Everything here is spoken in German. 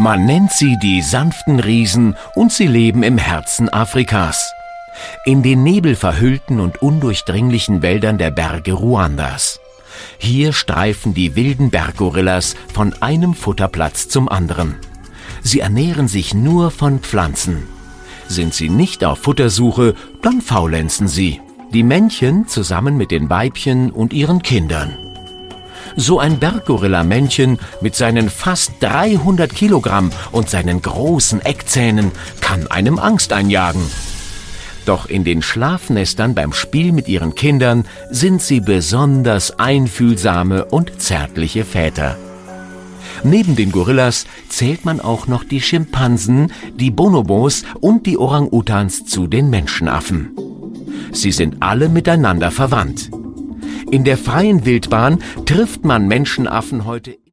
Man nennt sie die sanften Riesen und sie leben im Herzen Afrikas. In den nebelverhüllten und undurchdringlichen Wäldern der Berge Ruandas. Hier streifen die wilden Berggorillas von einem Futterplatz zum anderen. Sie ernähren sich nur von Pflanzen. Sind sie nicht auf Futtersuche, dann faulenzen sie. Die Männchen zusammen mit den Weibchen und ihren Kindern. So ein Berggorilla-Männchen mit seinen fast 300 Kilogramm und seinen großen Eckzähnen kann einem Angst einjagen. Doch in den Schlafnestern beim Spiel mit ihren Kindern sind sie besonders einfühlsame und zärtliche Väter. Neben den Gorillas zählt man auch noch die Schimpansen, die Bonobos und die Orang-Utans zu den Menschenaffen. Sie sind alle miteinander verwandt. In der freien Wildbahn trifft man Menschenaffen heute